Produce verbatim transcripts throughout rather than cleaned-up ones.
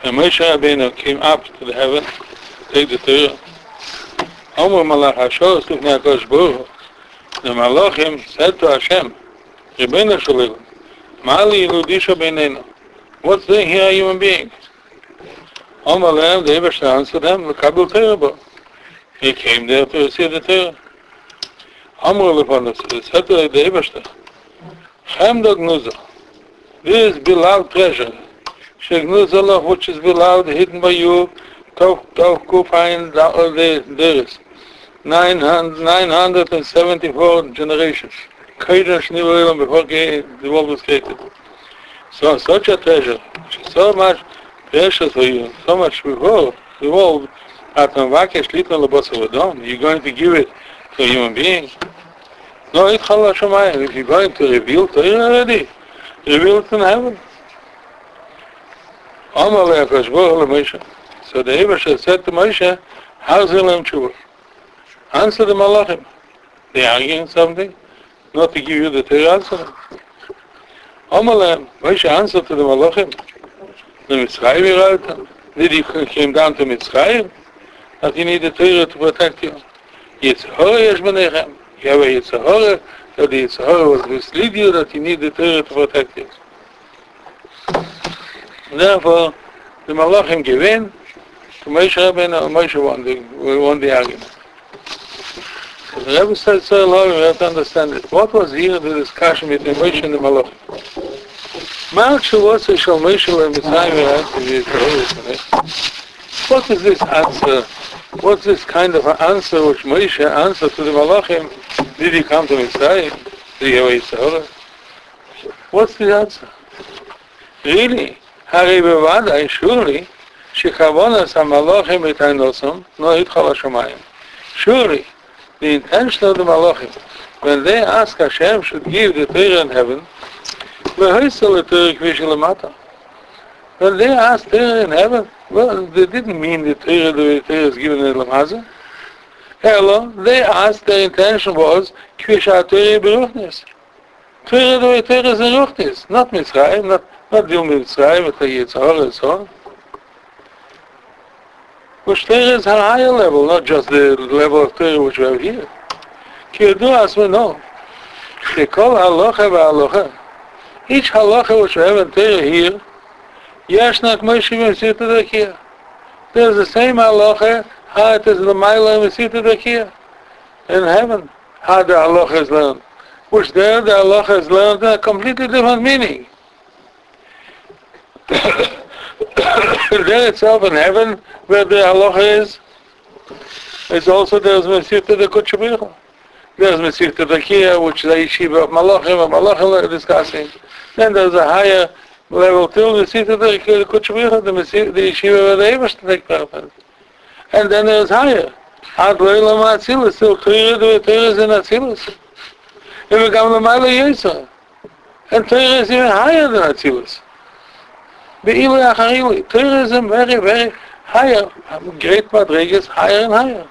And Moshe Rabbeinu came up to the heaven, take the Torah. Omer Malach Hashor Sufnei HaKadosh Baruch Hu. The Malachim said to Hashem, Rebbeinu Shalom, Ma'ali Yiludisha Beinenu. What's doing here a human being? Omer Lehem, the Ebershter answered them, L'kabel Torah Bo. He came there to receive the Torah. Omer Lepanus, said to the Ebershter, Chemda Gnuza. This beloved treasure, Shegnuza, which is beloved, hidden by you, Tov Tov Kufain Deris. nine hundred seventy-four generations. Kodesh Nivorim before the world was created. So such a treasure, which is so much precious for you, so much before the world, you're going to give it to a human being? No, if you're going to reveal to you already, reveal it in heaven. So the Ebershter said to Moshe, how's Elam Tshuva? Answer the Malachim. They are arguing something, not to give you the Torah, answer them. Omalem, Moshe answered to the Malachim. The Mitzrayim wrote them. Did he came down to Mitzrayim? That you need the Torah to protect you. Yitzhara yesh b'nechem. You have a Yitzhara, that the Yitzhara will mislead you, that you need the Torah to protect you. Therefore, the Malachim give in to Moshe Rabbeinu, and Moshe won the, won the argument. So the Rebbe said so long, we have to understand it. What was here the discussion between Moshe and the Malachim? What is this answer? What's this kind of an answer which Moshe answered to the Malachim? Did he come to Mitzrayim? Did he have a Yitzhara? What's the answer? Really? Hari bevadai, surely, shekavonas hamalachim etainosam, no hitchal hashamayim. Surely, the intention of the Malachim, when they ask Hashem should give the Torah in heaven, when they asked Torah in heaven, well, they didn't mean the Torah the Torah is given in Lamazah. Hello, they asked, their intention was, Kvisha Torah beruchnis. Torah the Torah is in Ruchnis, not Mitzrayim, not not deal with Mitzrayim, but the Yitzhara and so on. Which Torah is a higher level, not just the level of Torah which we have here. Kiyodu as we know, Shekol halacha v'halacha. Each halacha which we have in Torah here, Yashnak Moshe v'Mesirta Dakia. There's the same halacha, how it is the Maila and Mesirta Dakia. In heaven, how the halacha is learned. Which there the halacha is learned in a completely different meaning. There itself in heaven, where the halacha is, it's also there's Mesirta the Kutshabicha. There's Mesirta the Kia, which is the yeshiva of Malachim, and Malachim are discussing. Then there's a higher level till Mesirta the Kutshabicha, the yeshiva where the Ebershter take part in. And then there's higher. Ad Leilam Atzilus, still Torah the Torah is in Atzilus. If we come to Maila Yisra, and Torah is even higher than Atzilus. Be'ilui acharili. Torah is very, very higher. Great Madrigas, higher and higher.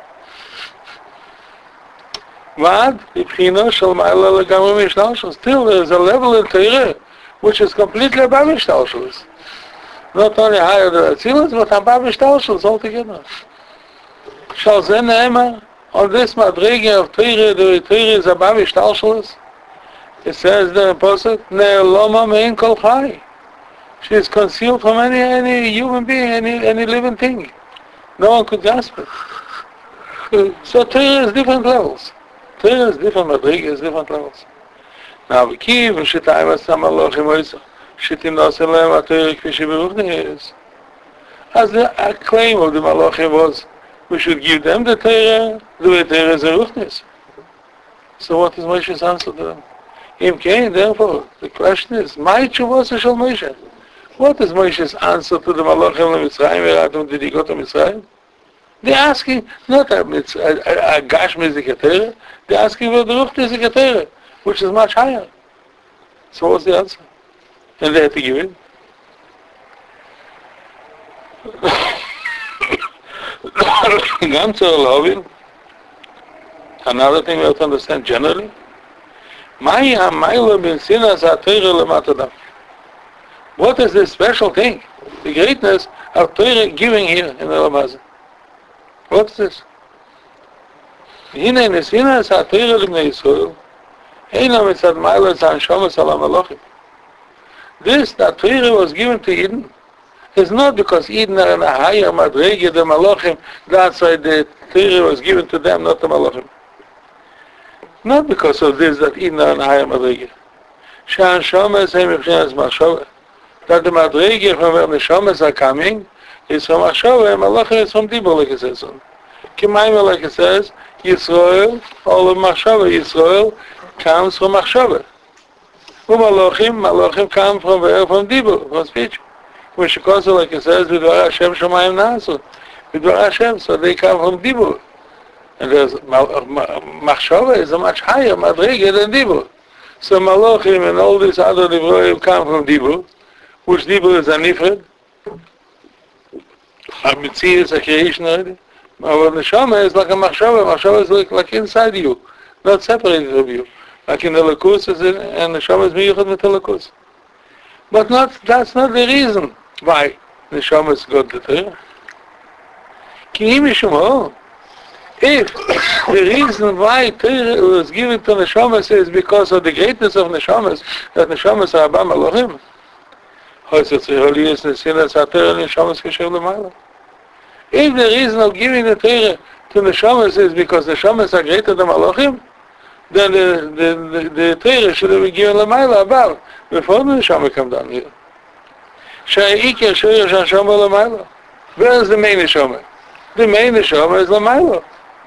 Vad, Ibchina, Shal Ma'ala Legamri Mishtalshus. Still, there is a level in Torah which is completely above Mishtalshus. Not only higher than Atzilus, but above Mishtalshus altogether. Shal Zen Ne'ema, on this Madriga of Torah, the Torah is above Mishtalshus. It says there in Posuk, Ne'eloma Mein Kol Chai. She is concealed from any any human being, any any living thing. No one could grasp it. So Torah is different levels. Torah is different, Madriga is different levels. Now we keep and Shitayim Asam Malachim Oisa. Shitim Naselem HaTorah Kvishi Beruchni is. As the claim of the Malachim was, we should give them the Torah, the way Torah is a Ruchnis. So what is Moshe's answer to them? Im Kain, therefore, the question is, My Chuvos Shal Moshe. What is Moshe's answer to the Malachim of Mitzrayim? Did he go to Mitzrayim? They're asking not a, a, a Gashmi Zikatera, they're asking for the Ruchni Zikatera, which is much higher. So what's the answer? And they had to give it. Another thing we have to understand generally, what is this special thing the greatness of Torah giving here in the Lamazah. What's this? Hine nesina es ha-Torah l'bnei Yisrael, heina mitzad ma'ala z'anshomas ala malachim. This, that Torah was given to Eden, is not because Eden are in a higher madrege than malachim, that's why the Torah was given to them, not the malachim. Not because of this that Eden are in a higher madrege. She'anshomas hem mivchinas machshava. That the madrege from where the neshamas are coming is from machshava, and malachim is from dibur, like it says on. Kimayim, like it says, Yisrael, all of machshava, Yisrael comes from machshava. Malachim, malachim come from where? From dibur, from speech. Which because, like it says, Vidvar Hashem Shamayim Nasu. Vidvar Hashem, so they come from dibur. And there's machshava is a much higher madrege than dibur. So malachim and all these other dibroim come from dibur, which dibur is a nifred. A mitzvah is a creation already. But neshama is like a machshava. Machshava is like, like inside you, not separated from you. Like in the lakus, and neshama is miyuchad with the lakus. But not, that's not the reason why neshama is got the Torah. Ki im mishum ho. If the reason why Torah was given to neshamas is because of the greatness of neshamas, that neshamas are abam Elohim, if the reason of giving the Torah to neshamas is because neshamas are greater than Elohim, then the, the, the, the Torah should have been given Lamaila above, before the neshama come down here. Sha'ikir Sha'ir Sha'shama Lamaila. Where is the main neshama? The main neshama is Lamaila.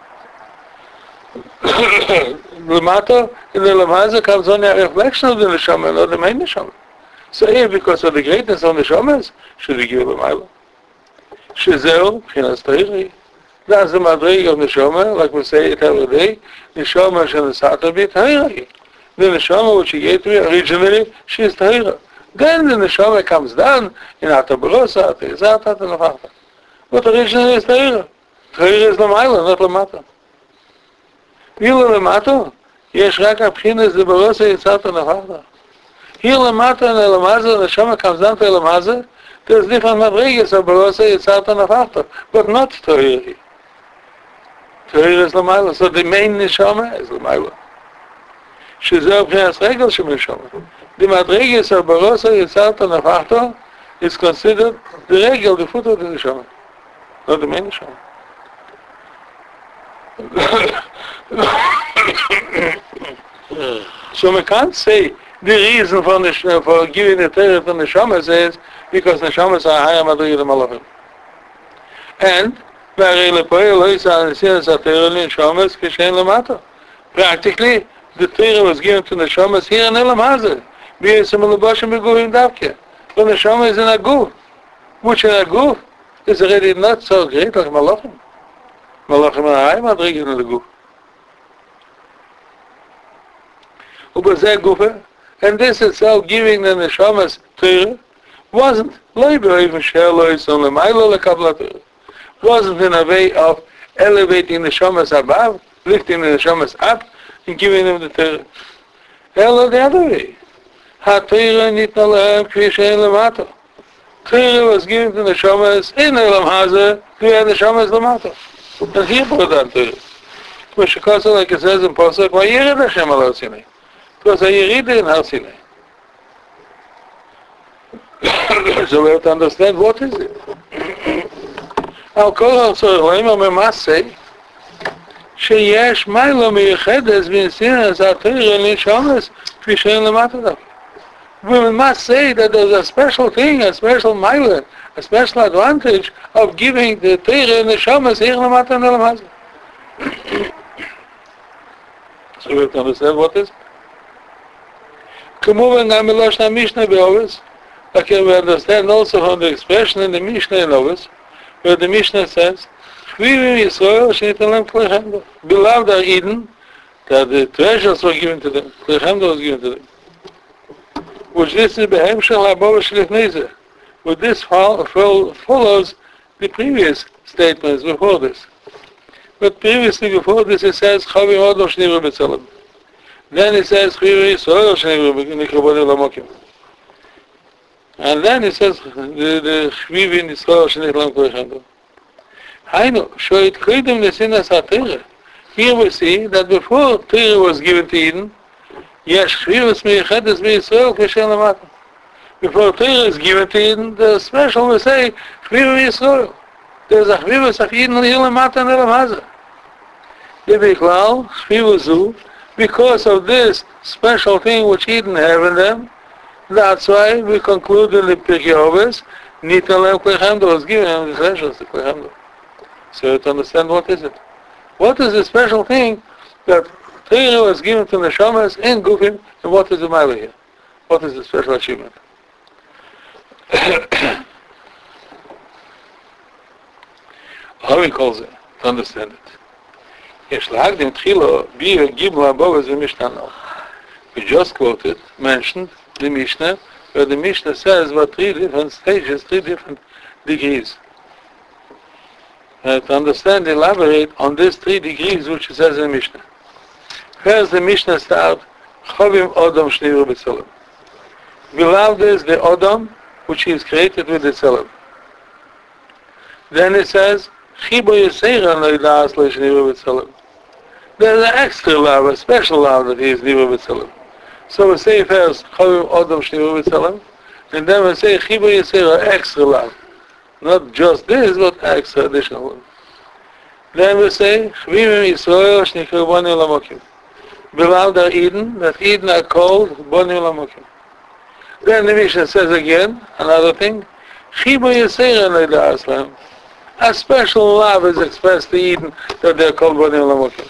Lamata, in the Lamazah comes only a reflection of the neshama, not the main neshama. So here, because of the greatness of neshamas, should we give Lamaila? Shezeu, Pchinas Torah. That's the madrege of neshama, like we say it every day. Neshama shenesata be Torah. The neshama which she gave to me originally, she is Torah. Then the neshama comes down in Atabarosa, Atezata, and Nafata. But originally is Torah. Torah is Lamaila, not Lamata. Here Lamata, יש רק הבחינס דברוsa יצאת נפחת. Here Lamata and Elamazah, the neshama comes down to Elamazah, there's different madrigas of barosa ytzat nafachta, but not Torah. Torah is Lamaila, so the main neshama is Lamaila. Shezeu p'chinas regel shem neshama. The madrigas of barosa ytzat nafachta is considered the regel, the foot of the neshama, not the main neshama. So we can't say the reason for, the, for giving the Torah to neshamas is because neshamas are higher madriga than malachim. And practically, the Torah was given to neshamas here in Elam Hazeh. But neshama is in a guf, which in a guf is already not so great like malachim. Malachim are higher madriga than the guf. And this itself, giving the neshamas Torah, wasn't labor even shelois on the milo lekabla Torah. Wasn't in a way of elevating the neshamas above, lifting the neshamas up, and giving them the Torah. Elo the other way. Ha Torah nitna lehem kvi she'en lemata. Torah was given to the neshamas in Elam Hazeh, to the neshamas lemata. And here brought down Torah. Which because like it says in Pasuk, Vayired Hashem al Har Sinai. It was a Yerida in Har Sinai. So we have to understand what is it. Al kol ha'tzorim we must say sheyesh ma'ila miyichedes v'insinas ha'torah l'neshamas k'vi she'en lemata daf. We must say that there's a special thing, a special ma'ila, a special advantage of giving the Torah and neshamas here lemata and Elam Hazeh. So we have to understand what is it. K'muven na milosh na Mishnah be'ovis. Okay, we understand also from the expression in the Mishnah in Ovis, where the Mishnah says, Chvivim Yisrael shenitan lem klei chemda. Beloved are Eden, that the treasures were given to them, klei chemda was given to them. Which this is behem shel ha'bova shlifnei zeh. With this follows the previous statements before this. But previously before this it says, Chavim odom shnivru b'tzelem. Then it says, Chvivim Yisrael shenivru b'nikra b'nei lamokim. And then it says, the the Shviv in Yisrael Shenich Lam Koichem. Hainu, Shoit Koidim Nesinas HaTorah. Here we see that before Torah was given to Eden, Yesh Shvivus Meichedes B'Yisrael Keshem Lamata. Before Torah is given to Eden, the special we say, Shviv Yisrael. There's a Shvivus of Eden Hier Lamata and Elam Hazah. The Biklal, Shvivus Zu, because of this special thing which Eden have in them, that's why we conclude in the Pirkei Avos, Nitan Lem Koichem was given them the treasures to Koichem. So to understand what is it. What is the special thing that Torah was given to Neshamas in Gufim, and what is the Maila here? What is the special achievement? How he calls it, to understand it. Yesh lahagdim tchilo bi'er gimel above the Mishnah now. We just quoted, mentioned the Mishnah, where the Mishnah says about three different stages, three different degrees. Uh, to understand, elaborate on these three degrees which it says in the Mishnah. First, the Mishnah starts, Chavim Odom Shniru B'Tzelem. Beloved is the Odom which is created with the Tzelem. Then it says, Chibo Yiseiran Leidas Le Shniru B'Tzelem. There's an extra love, a special love that he is Niru B'Tzelem. So we say first, Chavim Odom Shniru B'Tzelem, and then we say, Chibo Yiseiran, extra love. Not just this, but extra additional one. Then we say, Chvimim Yisrael Shnikru Boni Lamokim. Beloved are Eden, that Eden are called Boni Lamokim. Then the Mishnah says again, another thing, Chibo Yisrael Leida Aslam. A special love is expressed to Eden that they are called Boni Lamokim.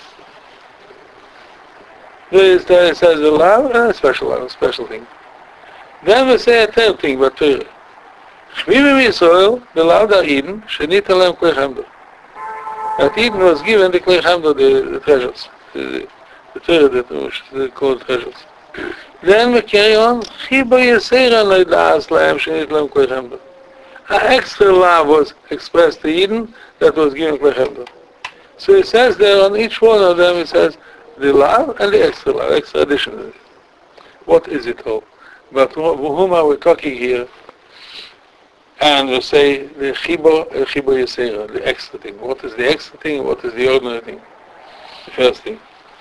This there says a love and a special love, a special thing. Then we say a third thing about Torah. Shvivim Yisrael, beloved are Eden, Shenit Alem Klei Chamdo. That Eden was given the Klei Chamdo, the, the treasures, the, the Torah that was called treasures. Then we carry on, Chibo Yisrael Leidas Lahem Shenit Alem Klei Chamdo. An extra love was expressed to Eden that was given Klei Chamdo. So it says there on each one of them, it says the love and the extra love, extra addition. What is it all? But whom are we talking here? And we say the Chibo, Chibo Yisera, the extra thing. What is the extra thing? What is the ordinary thing? The first thing.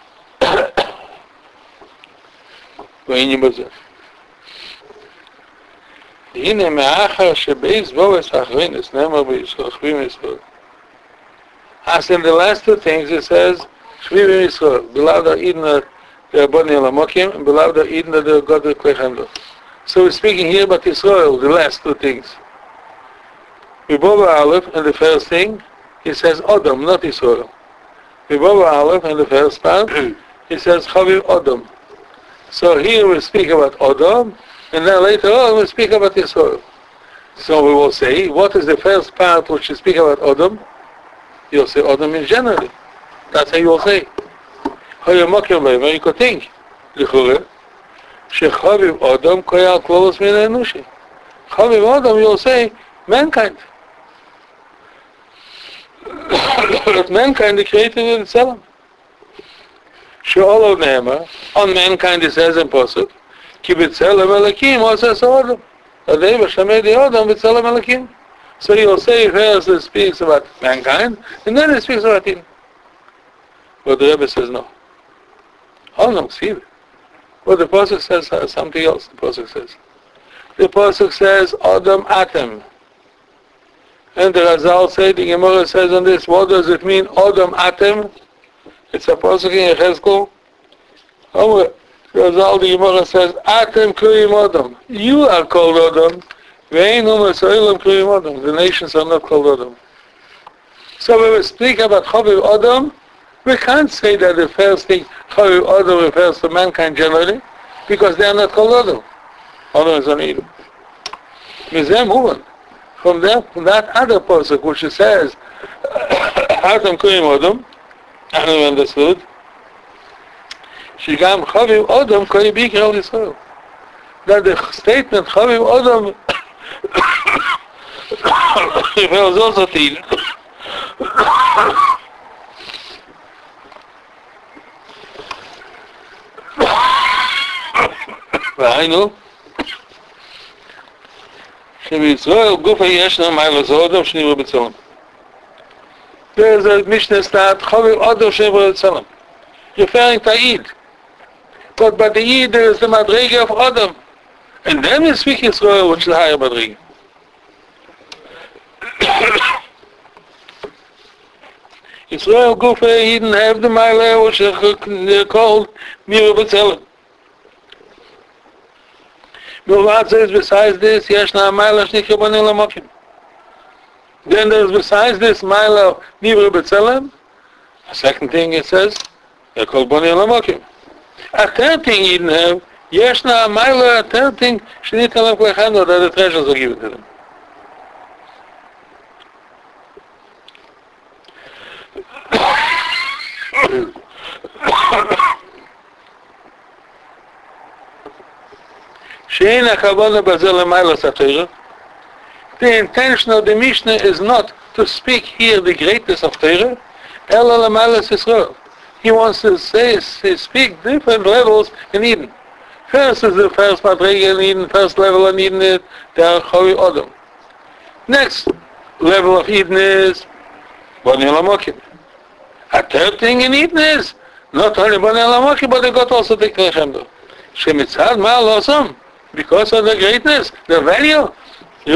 הנה מאחר שבייס בובס אחרינס נאמר בישראל, חביב ישראל. As in the last two things it says, Shvivim Yisrael, beloved are Eden that they are Boni Lamokim, and beloved are Eden that they are God of Klei Chamdo. So we're speaking here about Israel, the last two things. Bibova Aleph, and the first thing, he says Odom, not Israel. Bibova Aleph, and the first part, he says Chaviv Odom. So here we speak about Odom, and then later on we speak about Israel. So we will say, what is the first part which you speak about Odom? You'll say Odom in generally. That's how you will say. How you mock your way, when you could think. L'chure, shechaviv Odom koyal klolos min enushi. Chaviv Odom, you'll say, mankind. That mankind is created in itself. She'olo ne'ema, on mankind it says in Posuk, ki b'tzelem elakim, also says Odom. Adei v'shamei di Odom b'tzelem elakim. So you'll say first it speaks about mankind, and then it speaks about him. But the Rebbe says no. Oh no, see. But the Pasuk says uh, something else, the Pasuk says. The Pasuk says, Odom Atem. And the Razal said, the Gemara says on this, what does it mean, Odom Atem? It's a Pasuk in Yechezkel. Oh, Razal, the Gemara says, Atem Kriyim Odom. You are called Odom. The nations are not called Odom. So when we speak about Chaviv Odom, we can't say that the first thing, Chaviv Odom, refers to mankind generally, because they are not called Odom. Odom is an Edom. Mizem Huvan. From that, from that other pasuk which says, Atem Kriyim Odom, and we understood, Shigam Chaviv Odom Koi Bikral Yisrael. That the statement Chaviv Odom refers also to Eden. I know. שבישראל גופה ישנה מעלה זה אדם שנברא בצלם. There's a Mishnah that Chaviv Adam שנברא בצלם. Referring to Eid. But by the Eid there is the Madrega of Adam. And then we speak Israel, which is the higher Madrega. Israel Gufa Eden have the Mile, which is called Nira B'Tzelem. Milvad says besides this, Yeshna Mile Shnikha B'Nei Lamokim. Then there's besides this Mile of Nira B'Tzelem, a second thing it says, they're called B'Nei Lamokim. A third thing Eden have, Yeshna Mile, a third thing, Shnita Lam Klechando, that the treasures are given to them. Shein HaKavana Bazel L'Mayla Satira. The intention of the Mishnah is not to speak here the greatness of Torah, Ela L'Mayla Yisrael. He wants to say, say, speak different levels in Eden. First is the first Madrega in Eden, first level in Eden is the Chaviv Adam. Next level of Eden is Bnei Lamokim. A third thing in Eden is not only Bnei Lamokim, but they got also the Klechemdo. Shemitzad Ma'al Osam. Because of the greatness, the value, they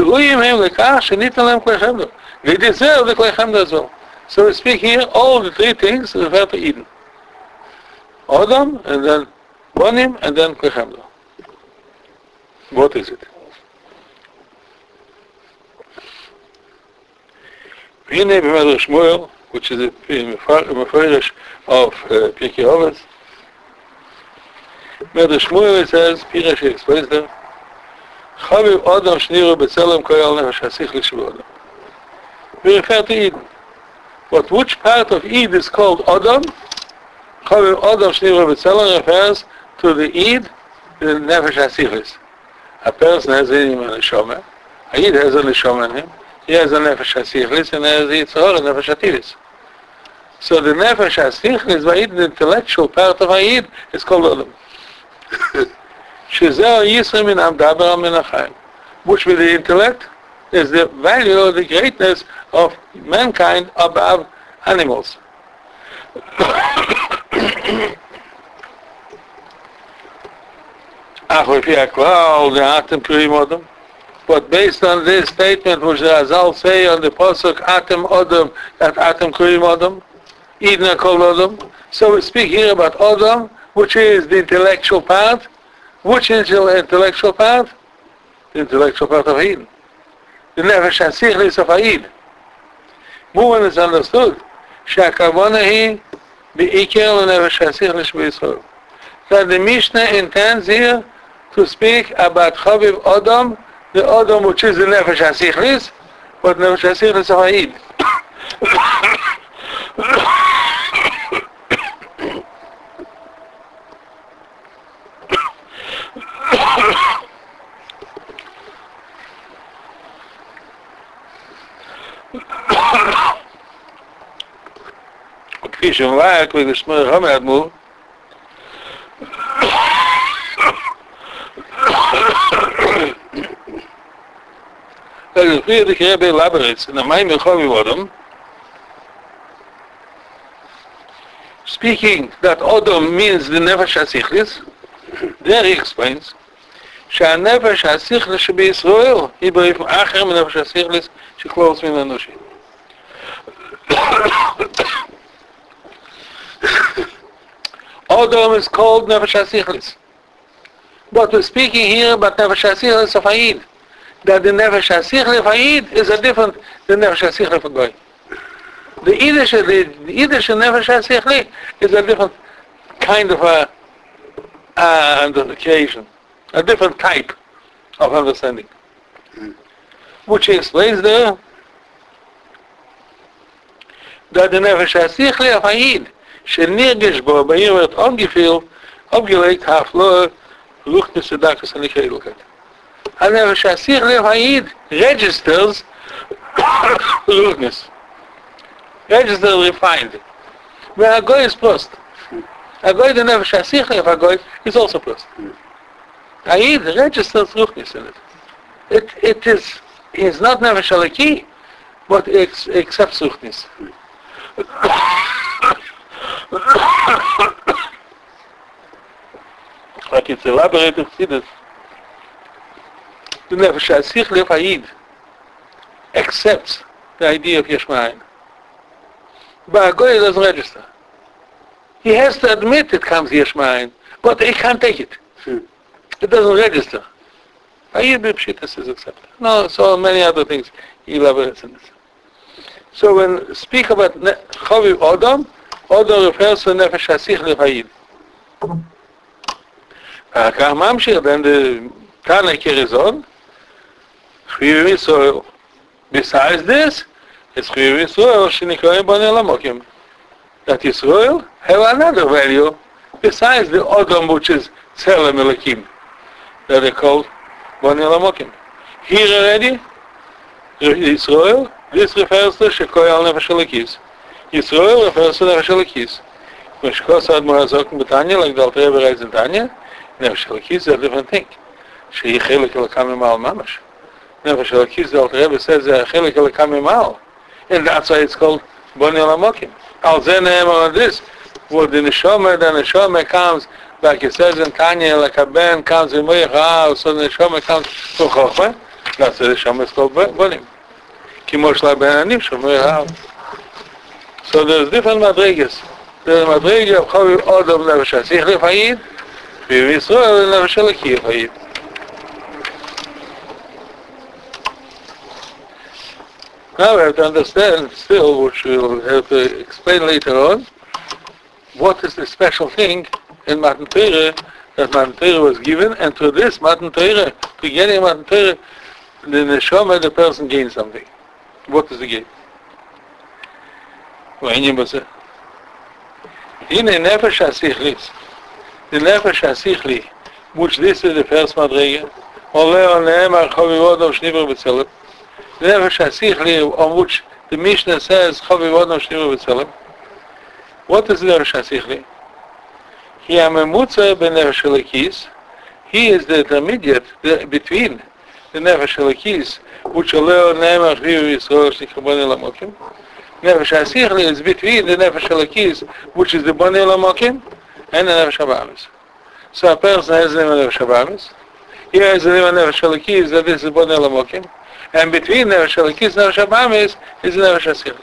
deserve the Klechemda as well. So we speak here, all the three things refer to Eden. Adam, and then Bonim, and then Klechemda. What is it? Hine b'Medrash Shmuel, which is a Mefarish of uh, Pirkei Avos. Medrash Shmuel, it says, Pirash explains there, Chaviv Adam Shniru B'Tzelem Koyal Nefesh HaSichli Sheb'Adam. We refer to Eden. But which part of Eden is called Adam? Chaviv Adam Shniru B'Tzelem refers to the Eden, the Nefesh HaSichlis. A person has in him a Neshama. A Eden has a Neshama in him. He has a Nefesh HaSichlis and has a Yitzhar, a Nefesh HaTivis. So the Nefesh HaSichlis, the intellectual part of Eden, is called Adam. Which with the intellect is the value or the greatness of mankind above animals. But based on this statement which the Azal say on the Pasuk Atem Adam, that Atem Kurim Adam, Eden called Adam. So we speak here about Adam, which is the intellectual part. Which is the intellectual part? The intellectual part of Eden. The Nefesh HaSichlis of Eden. More is understood. Shakavana hi be'iker l'Nefesh HaSichlis b'Yisrael. That the Mishnah intends here to speak about Chaviv Adam, the Adam which is the Nefesh HaSichlis, but Nefesh HaSichlis of Eden. כפי שמובא כבשמור רמי אדמו"ר לפי דקרא בלברץ in המים מרחובי אדם speaking that Adam means the Nefesh HaSichlis, there he explains שהנפש השכלס שבישראל היא באופן אחר מנפש השכלס שכלולס מן האנושי. Adam is called Nefesh HaSichlis. But we're speaking here about Nefesh HaSichlis of Haid. That the Nefesh HaSichlis of Haid is a different than Nefesh HaSichlis of Goy. The Yiddish, the, the Yiddish Nefesh HaSichlis is a different kind of a uh, identification. A different type of understanding. Mm. Which he explains there that the Nefesh HaSichli of Haid שנרגש בו, בעיר wird angefühlt, abgelegt, haflo, Ruchnis Sedakas and Ekelkeit. Nefesh HaSichli of Haid registers Ruchnis. Registers refined. Where Hagoy is prost. Hagoy, the Nefesh HaSichli of Hagoy, is also prost. Haid registers Ruchnis in it. It, it is He's not Nefesh Elokee, but ex- accepts Ruchnis. Like it's elaborated, see this. The Nefesh HaSichli of Hayid accepts the idea of Yesh Ma'ayin. But a Goy doesn't register. He has to admit it comes Yesh Ma'ayin, but he can't take it. Hmm. It doesn't register. Hayid B'Pshitas is accepted. No, so many other things he elaborates in this. So when we speak about Chaviv Odom, Odom refers to Nefesh HaSichli of Hayid. Akar Mamshir, then the Tana carries on. Chviv Yisrael. Besides this, it's Chviv Yisrael Shenikarim Bnei Lamokim. That Yisrael have another value besides the Odom, which is Tzelem Elokim, that they call Bnei Lamokim. Here already, Yisrael, this refers to Shekoy Al Nefesh Elokis. Yisrael refers to Nefesh Elokis. When Shekos Admor HaZokim B'Tanya, like the Alter Rebbe writes in Tanya, Nefesh Elokis is a different thing. Shehi Chelik Elokam Mimal Mamash. Nefesh Elokis, the Alter Rebbe says, Chelik Elokam Mimal. And that's why it's called Bnei Lamokim. Al Zeh Ne'emar on this, where the Neshama, the Neshama comes, like it says in Tanya, like a Ben comes in Moich HaAv, so the Neshama comes from Chochmah. That's why the Neshama is called Bonim. Kimo Shla Ben Anim, Shom Moich HaAv. So there's different madrigas. There's a madriga of Chaviv Odom Nefesh HaSichli of Hayid, Chviv Yisrael Nefesh Elokee of Hayid. Now we have to understand still, which we'll have to explain later on, what is the special thing in Matan Torah that Matan Torah was given, and through this Matan Torah, to getting Matan Torah, the Neshama, the person gains something. What is the gain? In a Nefesh HaSichli, the Nefesh HaSichli, which this is the first Madrega, Oleh Ne'emar Chaviv Odom Shnibur B'Tzelem, the Nefesh HaSichli, on which the Mishnah says Chaviv Odom Shnibur B'Tzelem. What is the Nefesh HaSichli? He Amemutza b'Nefesh Elokis. He is the intermediate the, between the Nefesh Elokis, which Oleh Ne'emar Chviv Yisrael Shnikra Bnei Lamokim. Nefesh HaSichli is between the Nefesh Elokis, which is the Bnei Lamokim, and the Nefesh HaBamis. So a person has the name of Nefesh HaBamis. Here is the name of Nefesh Elokis, that is the Bnei Lamokim. And between Nefesh Elokis and Nefesh HaBamis is the Nefesh HaSichli.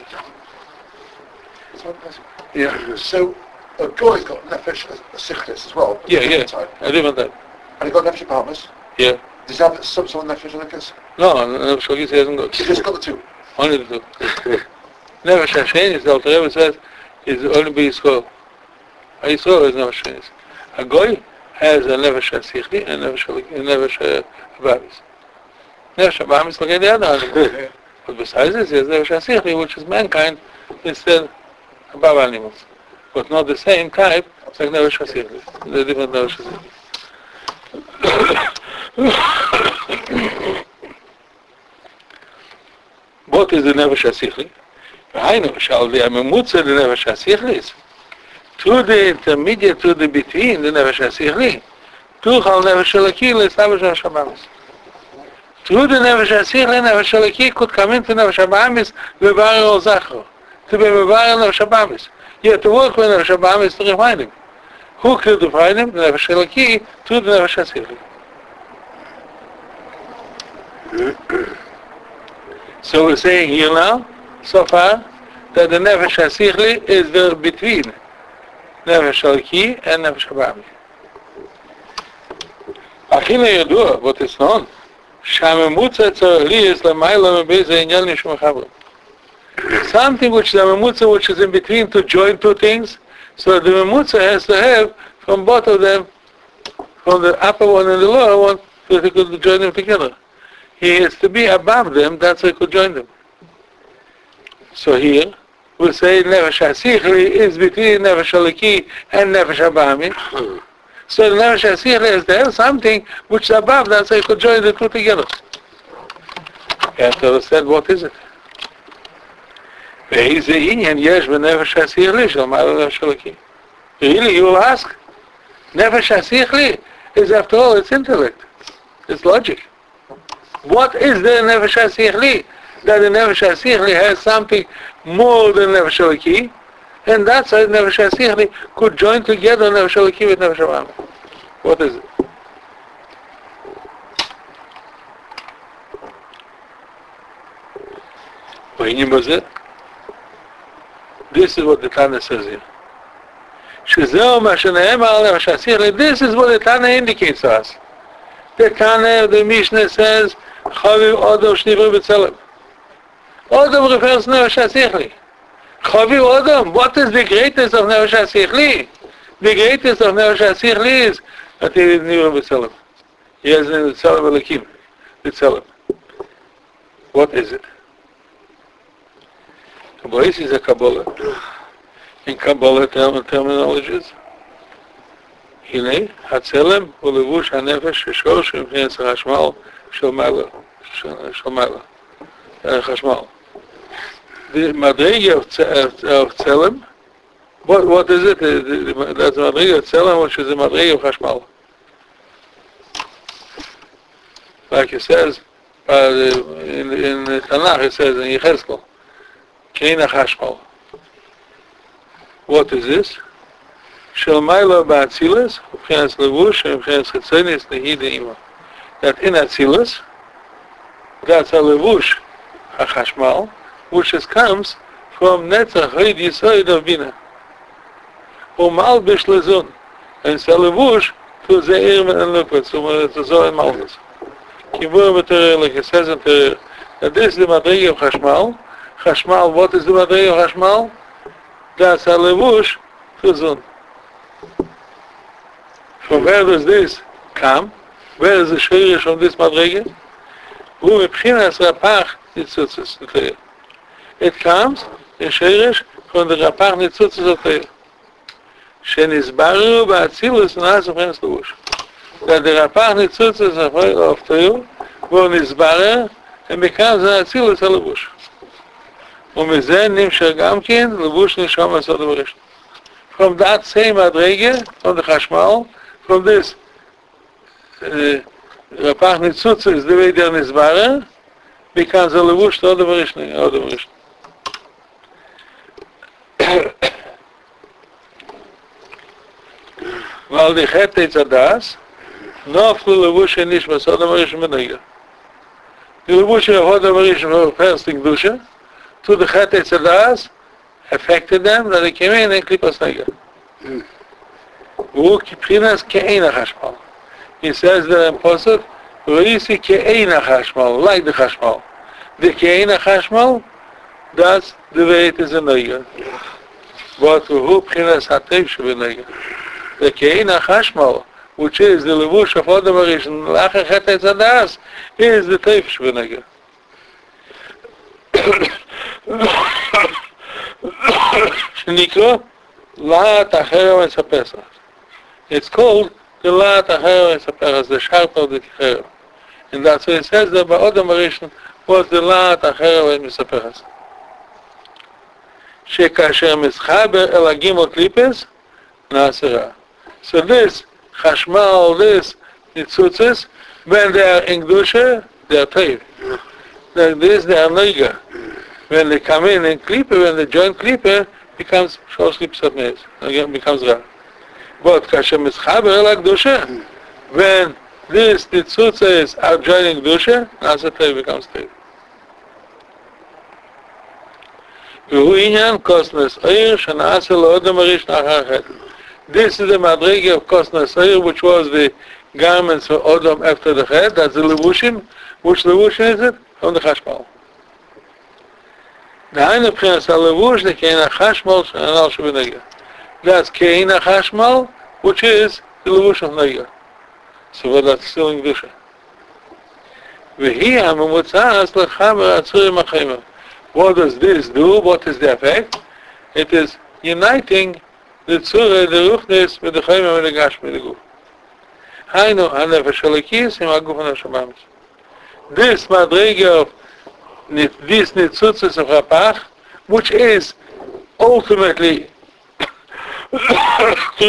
Yeah. So a Goy's got Nefesh HaSichlis as well. Yeah, yeah. I live on that. And he got Nefesh HaBamis? Yeah. Does he have some sort of Nefesh Elokis? No, Nefesh Elokis hasn't got. He just got the two? Only the two. Nefesh HaShenis, the Alter Rebbe says, is only by Yisrael. A Yisrael is Nefesh HaShenis. A Goy has a Nefesh HaSichli and Nefesh HaBamis. Nefesh HaBamis look at the other animals. But besides this, he has Nefesh HaSichli, which is mankind, instead above animals. But not the same type, like Nefesh HaSichli. They're different Nefesh HaSichli. What is the Nefesh HaSichli? I know, shall the Amemutza the Nefesh HaSichlis, to the intermediate, to the between the Nefesh HaSichli, to Chal Nefesh Elokee l'establish Nefesh HaBamis. Through the Nefesh HaSichli, Nefesh Elokee could come into Nefesh HaBamis Mevarer Ol Zachro, to be Mevarer Nefesh HaBamis. You have to work with Nefesh HaBamis to refine him. Who could refine him? The Nefesh Elokee to the Nefesh HaSichli. So we're saying here now, so far, that the Nefesh HaSichli is there between Nefesh Elokee and Nefesh HaBamis. Achille Yadua, what is known, שהממוצע צריך להיות למעלה מבאיזה עניין נשום מחברים. Something which the ממוצע, which is in between to join two things, so the ממוצע has to have from both of them, from the upper one and the lower one, so he could join them together. He has to be above them, that's how he could join them. So here, we say Nefesh HaSichli is between Nefesh Elokee and Nefesh HaBamis. So the Nefesh HaSichli has to have something which is above that, so you could join the two together. You have to understand what is it. ואיזה עניין יש בנפש HaSichli של מעלה נפש אלוקי? Really, you will ask? Nefesh HaSichli is, after all, it's intellect. It's logic. What is the Nefesh HaSichli? That the Nefesh HaSichli has something more than Nefesh Eliki, and that's why Nefesh HaSichli could join together Nefesh Eliki with Nefesh HaMamis. What is it? This is what the Tana says here. This is what the Tana indicates to us. The Tana, the Mishnah says, Chaviv Odom Shnivru B'Tzelem. Odom refers to Nefesh HaSichli. Chaviv Odom, what is the greatest of Nefesh HaSichli? The greatest of Nefesh HaSichli is that he is Nivru B'Tzelem. He has the Tzelem Elikim. B'Tzelem. What is it? Kabbalah is a Kabbalah. In Kabbalah term- terminologies, הנה, הצלם הוא לבוש הנפש ששורש מבחינת החשמל של מעלה, של מעלה, חשמל. The madrega of Tzelem, what, what is it? That's the madrega of Tzelem, which is the madrega of Chashmal. Like it says, uh, in, in the Tanakh it says in Yechezkel, Keina Chashmal. What is this? Shel Maila Ba'atzilas, Ubchenes Levush, and Ubchenes Chetzenis, Nehi De'ima. That in Atzilas, that's a Levush, HaChashmal, which is, comes from Netzach Hoid Yisoid of Bina. Umal Bish Lezun. And it's a Levush to Ze'ir and Lupet, so to Zoh and Malchus. Kibur B'Tereh, like it says in Tereh, that this is the Madrega of Chashmal. Chashmal, what is the Madrega of Chashmal? That's a Levush to Zun. From where does this come? Where is the Shirish from this Madrega? Who Mepchinas Rapach Nitzutzes, the Tereh. It comes, the Shirish, from the Rapach Nitzutzes of Tereh. Shenizbaru Ba'atzilus Nas Ubchenes Levush. That the Rapach Nitzutzes of Tereh were Nizbarer and becomes an Atzilus HaLevush. ומזה נמשך גם כן לבוש נשום הסוד הראשון. From that same Madrege, from the Chashmal, from this Rapach Nitzutzes, the way they're Nizbarer, becomes a levush to Odom Rishon, Odom Rishon. Weil die Chet Eitz Adas, noflu levush nishmas Odom Rishon Menega. The levush of Odom Rishon first in Kedusha, to the Chet Eitz Adas, affected them, that they came in and Klippas Nega. Who Kiprinas Ke'eina Chashmal. He says that in Posuk, Reisi Ke'eina Chashmal, like the Chashmal. The Ke'eina Chashmal, that's the way it is in Nega. But who Prinas Hatev Shuvin the Ke'eina Chashmal, which is the Levush of Odom Rishon, Lacher Chet Eitz Adas, is the Tev Shuvin שנקרא להט החרב מספסח. It's called the להט החרב מספסח, the sharp of the חרב. And that's why it says that באודום הראשון was the להט החרב מספסח. שכאשר מסחבר אל הגימל קליפס, נעשרה. So this חשמל, this ניצוצס, when they are in Kedusha, they are tev. Like this, they are neiga. When they come in and klippe, when they join klippe, becomes shos klipsat meis. Again, becomes ra. But kasher mischaber el kedusha, when this nitzutzes are joining kedusha, nasa tev becomes tev. V'hu inyan kosnes oir shenase lo'odom harish nachar chet. This is the madrege of kosnes oir, which was the garments for Odom after the chet. That's the levushim. Which levushim is it? From the chashmal. That's Ke'eina Chashmal, which is the levush of Nega. So what that's still in Kedusha. What does this do? What is the effect? It is uniting the Tzura, the Ruchnis, with the Chayma, with the Gashmi, the Guf. Hainu, HaNefesh HaLekis, Im HaGuf HaNeshabamis. This Madrege of this Nitzutzes of Rapach, which is ultimately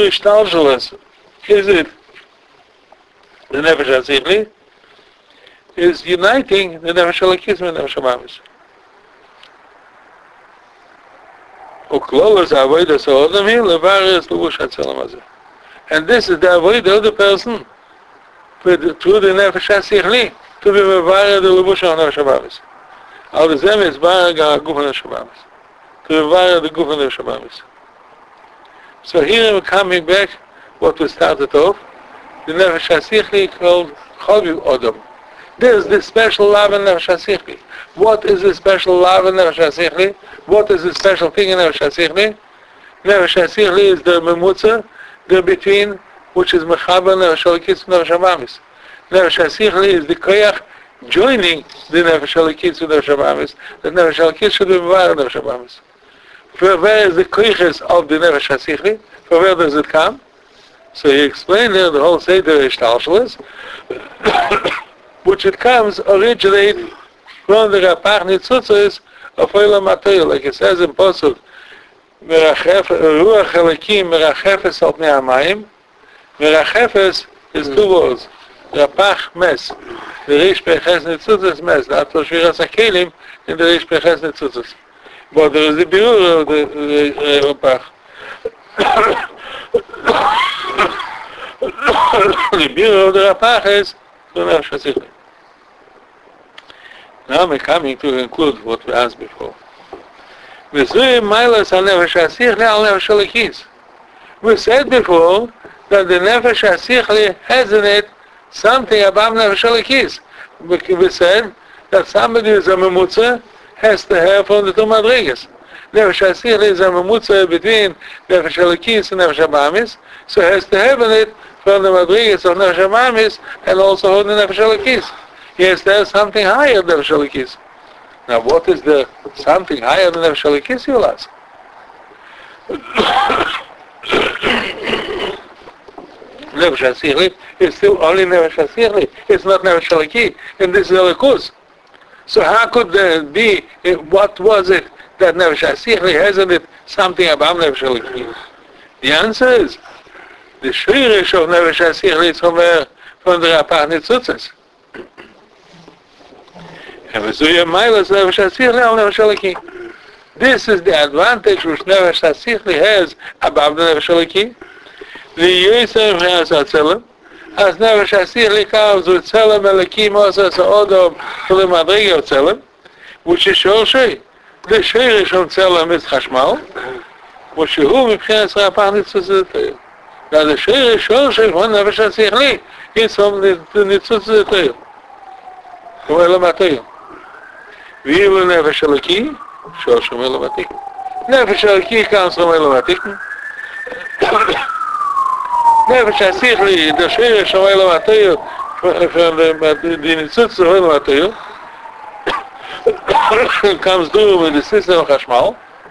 Krishtalshalas, is it the Nefesh HaSichli? is uniting the Nefesh Elokis with Nefesh Abamis. Uklolos avodas ha'odam hi levares levush hatzelam hazeh. And this is the avodah of the person with, through the Nefesh HaSichli to be mevarer the levush ha'nefesh Abamis. Al zem is barer ga ha'guf ha'nefesh Abamis. To mevarer the guf ha'nefesh Abamis. So here we're coming back what we started off. The Nefesh HaSichli called Choviv Odom. There's this special love in Nefesh HaSichli. What is the special love in Nefesh HaSichli? What is the special thing in Nefesh HaSichli? Nefesh HaSichli is the memutza, the between, which is Mechaber Nefesh Elokis and Nefesh Abamis. Nefesh HaSichli is the koyach joining the Nefesh Elokis with Nefesh Abamis. The Nefesh Elokis should be Mevar Nefesh Abamis. For where is the koyches of the Nefesh HaSichli? For where does it come? So he explained there the whole Seder Ishtalshalis, which it comes originate from the Rapach Nitzutzos of Olam HaTorah, like it says in Posuk, Ruach Elokim Merachefes al Pnei Hamayim. Merachefes is two words. Rapach Mes. The Reish Peches Nitzutzos Mes. The Ato Shviras HaKelim in the Reish Peches Nitzutzos. But there is the Birur of the Rapach. The Birur of the Rapach is the Nefesh HaSichli. Now we're coming to include what we asked before. We said before that the Nefesh HaSichli has in it something above Nefesh Elokis. We said that somebody who is a memutza has to have from the two madrigas. Nefesh HaSichli is a memutza between Nefesh Elokis and Nefesh Abamis, so has to have in it from the madrigas of Nefesh Abamis and also from the Nefesh Elokis. He has to have something higher than Nefesh Elokis. Now what is the something higher than Nefesh Elokis, you'll ask? Nefesh HaSichli is still only Nefesh HaSichli. It's not Nefesh Elokis, and this is Elokus. So how could there be, what was it that Nefesh HaSichli has in it something above Nefesh Elokis? The answer is, the Shirish of Nefesh HaSichli is from, uh, from the Rapach Nitzutzos. This is the advantage which Nefesh HaSichli has above the Nefesh Elokis. The Yosef has Atzelim, as Nefesh HaSichli comes with Tzelem Elokim also Odom to the Madriga of Tzelem, which is Shorshei. The Shirish of Tzelem is Chashmal, which is who Mibchenes Rapach Nitzutzos. Now the Shirish Shorshei from Nefesh HaSichli is from the Nitzutzos. From Olam HaTorah. V'yilu Nefesh Eloki, Shorshei from Olam HaTikun. Nefesh Eloki comes from Olam HaTikun. Nefesh HaSichli, the Shirish from Olam HaTorah, from the Nitzutzos of Olam HaTorah, comes through with the system of Chashmal.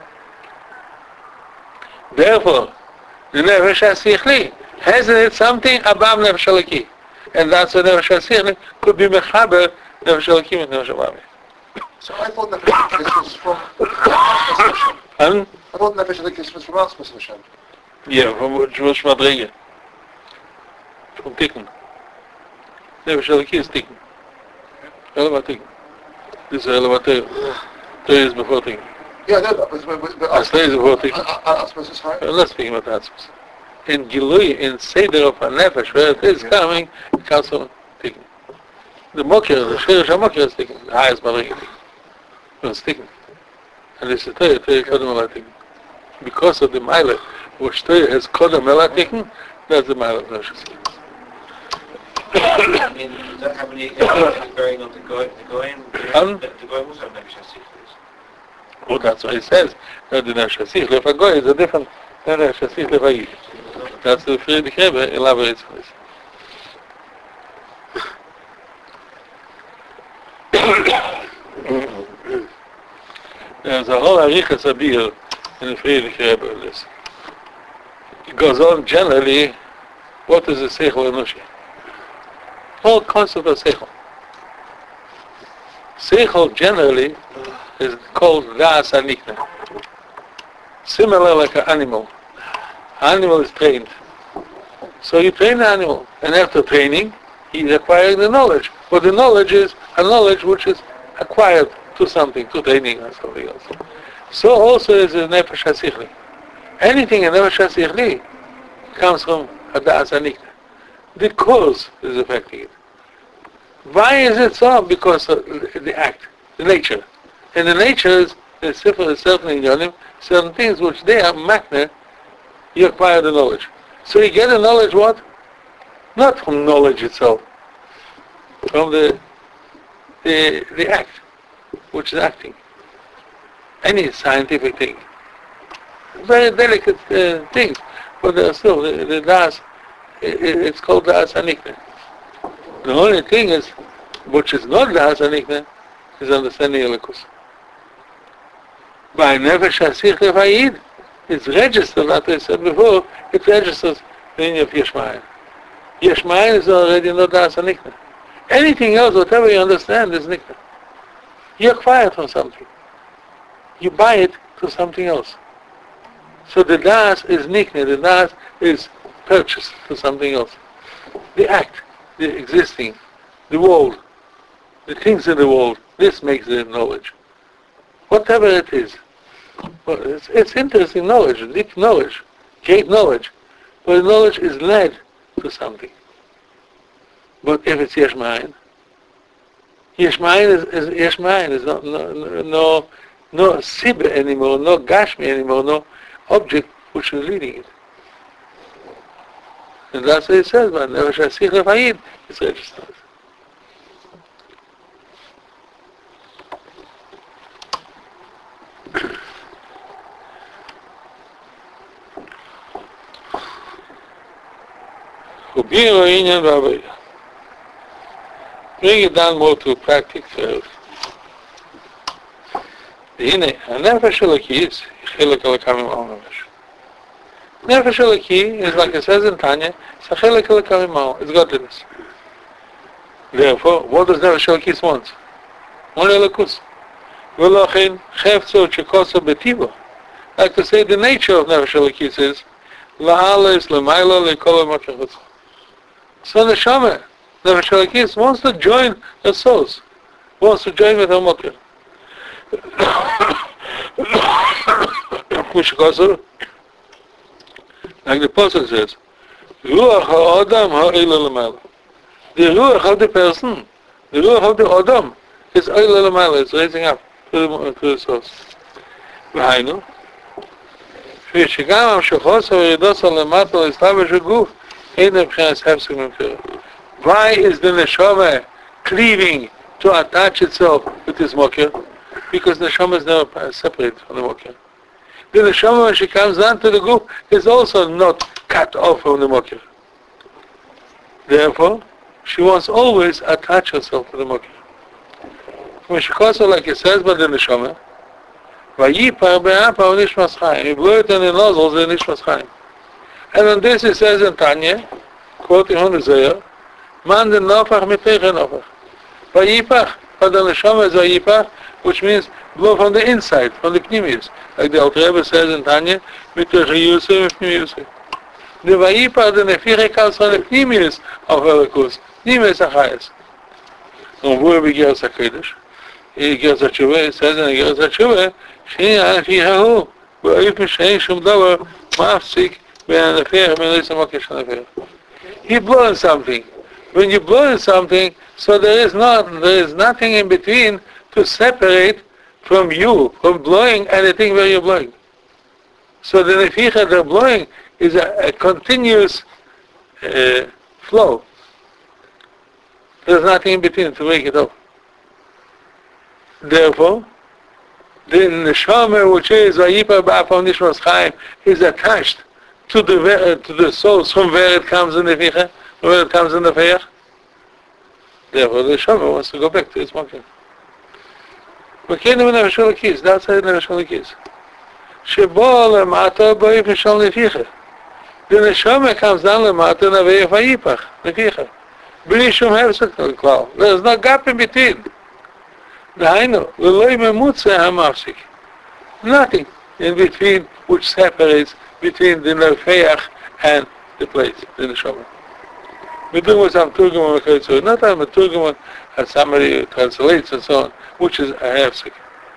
Therefore, the Nefesh HaSichli has in it something above Nefesh Eloki. And that's why Nefesh HaSichli could be Mechaber Nefesh Elokim and Nefesh Abamis. So I thought Nefesh Elokis was from And? I thought Nefesh Elokis was from Asmas Hashem. Yeah, from which was Madriga. From Tikkun. Nefesh Elokis is Tikkun. Olam HaTikun. This is Olam HaTorah. Torah is before Tikkun. Yeah, no, but, but, but, but Asma is before Tikkun. Asmas is higher. Let's speak about Asmas. In Gilui, in Seder of HaNefesh, where it is coming, it comes from Tikkun. The Mokir, the Shirish HaMokir is Tikkun. The highest Madriga Tikkun. It's Tikkun. And this is Torah, Torah Kodem Ela Tikkun. Because of the Meile, which Torah has Kodem Ela Tikkun, that's the Meile of Nefesh HaSichli. I mean, does that have any bearing on the Goy- the Goyim? Um? The the Goyim also have Nefesh HaSichli. Well, that's what he says. That the Nefesh HaSichli of a Goy is a different than Nefesh HaSichli of a Yid. That's the Friedrich Rebbe elaborates on this. There's a whole Arichas Abir in the Friedrich Rebbe on this. It goes on generally, what is the Seichel Enushi? Whole concept of Seichel. Seichel generally is called Ras Anikna. Similar like an animal. Animal is trained. So you train the animal, and after training, He's acquiring the knowledge. But the knowledge is a knowledge which is acquired to something, to training or something else. So also is the Nefesh HaSichli. Anything in Nefesh HaSichli comes from Hadas HaNikna. The cause is affecting it. Why is it so? Because of the act, the nature. And the nature is the Sefer is certain in certain things which they are makna, you acquire the knowledge. So you get the knowledge what? Not from knowledge itself, from the the the act, which is acting. Any scientific thing. Very delicate uh, things, but there are still the, the das. It, it's called das hanikna. The only thing is, which is not das hanikna, is understanding elikus. By nefesh hasichli vayid, it's registered. Like I said before, it registers in your yeshmayin. Yeshmayin is already not das hanikna. Anything else, whatever you understand, is nikna. You acquire it from something. You buy it to something else. So the das is nikna, the das is purchased to something else. The act, the existing, the world, the things in the world, this makes the knowledge. Whatever it is. Well, it's, it's interesting knowledge, deep knowledge, great knowledge. But the knowledge is led to something. But if it's yesh ma'ayin, yesh ma'ayin is, is yesh ma'ayin is no no no no sibbe anymore, no gashmi anymore, no object which is leading it. And that's what it says, but never shall see Chayid, it's registered. Bring it down more to practical. הנה, הנפש אלוקי is חלק אלוקה ממעל נפש. Nefesh Elokי is like it says in Tanya, it's a Chelek Elokah Mima'al, it's godliness. Therefore, what does Nefesh Elokis want? Only Elokus. V'lochein chefzo chekoso betibo. Like to say, the nature of Nefesh Elokis is la'ales, l'mayla, l'kol ha'machachotz. So the Neshama, Nefesh Elokis wants to join the souls, wants to join with Hamokir. Mishkoso, like the Apostle says, Ruach ha'adam ha'ila l'mayla. The Ruach of the person, the Ruach of the Adam, is Oila l'mayla, it's raising up to the, to the source. V'hainu, שגם המשכות וירידות למטה להסתלבש הגוף, אין מבחינת הפסק ממכירה. Why is the neshama cleaving to attach itself with this mokir? Because the neshama is never separate from the mokir. The neshama, when she comes down to the group, is also not cut off from the mokir. Therefore, she wants always attach herself to the mokir. When she calls her, like it says by the neshama, Vayipar be'apa o nishmas chayim. He blew it in the nozzles in nishmas chayim. And on this it says in Tanya, quoting from the Zohar, Man den nofach miteichen nofach. Vayipach, but the neshama is vayipach, which means blow from the inside, from the pnimius. Like the Alter Rebbe says in Tanya, miteichen yusuf pnimius. The vayipach, the nefiche comes from the pnimius of Elikus. Pnimius achayes. And where we get a Kodesh? He gets a tshuva, it says in Geras HaTshuva, שהיא הנפיח ההוא, ואיפה שאין שום דבר מפסיק בין הנפיח מליס המוקר של הנפיח. He blowing something. When you blow something, so there is not, there is nothing in between to separate from you, from blowing anything where you're blowing. So the neficha they're blowing is a, a continuous uh, flow. There's nothing in between to make it up. Therefore, the neshama, which is Vayipar ba'afam nishmas chayim, is attached to the uh, to the souls from where it comes in the ficha, where it comes in the feach. Therefore, the neshama wants to go back to its mokim. But can't even have a shalakis. That's how the shalakis. Shebo lemata ba'if shal neficha. The neshama comes down lemata navei Vayipar neficha. B'li shum hefsek klal. There's no gap in between. Nothing in between which separates between the nefeach and the place, the neshama. We're doing with some Turgum, not that a Turgum has somebody translates and so on, which is a hefsek.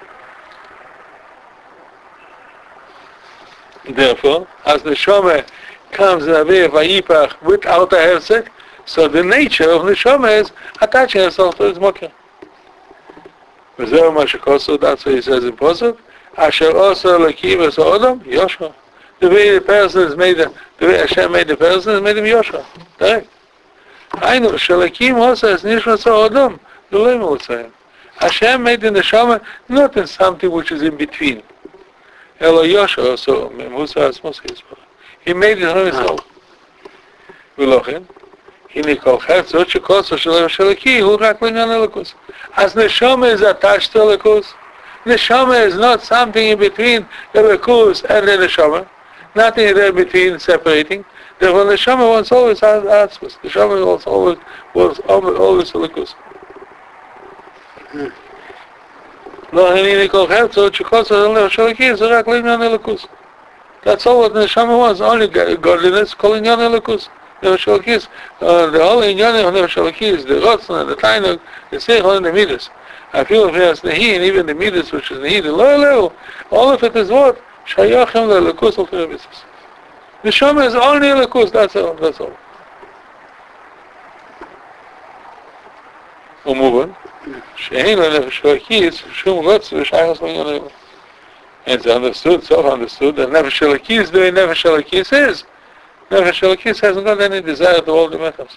Therefore, as the Neshama comes in a way of Vayipach without a hefsek, so the nature of the Neshama is attaching herself to his Mokeh. That's what he says in Pasuk. Asher also Elokim es Adam Yoshua. The way the person is made, the way Hashem made the person is made him Yoshua. Correct. I know. Shalakim also is Nishmas Adam. The Lema would say. Hashem made the Neshama not in something which is in between. Elo Yoshua also. He made it on himself. V'lochin. Hine kol chetz, ot shekoso shel Shalaki, hu rak l'nyan Elokus. As Neshama is attached to Elokus, Neshama is not something in between Elokus and the Neshama. Nothing there between separating. Therefore, Neshama wants always Atzmus. Neshama wants always was always Elokus. Lo hine kol chetz, ot shekoso shel Shalaki, hu rak l'nyan Elokus. That's all what Neshama wants. Only godliness, calling Nyan Elokus. The Shalakis, uh, the whole Inyanim of the Shalakis, the Rotzna, the Tainuk, the Seichel, and the Midas. I feel if there's Nehi, and even the Midas, which is Nehi, the Lo all of it is what? Shayachim le'Elokus al Terabissus. The Shama is only Elokus, that's all, that's all. Umuban, Shehin le'Nefesh Shalakis, Shum Rotz, V'Shayachas le'Inyanim. And it's understood, so understood, that Nefesh Shalakis, the way Nefesh Shalakis is, Nefesh Shalakis hasn't got any desire to hold the metals.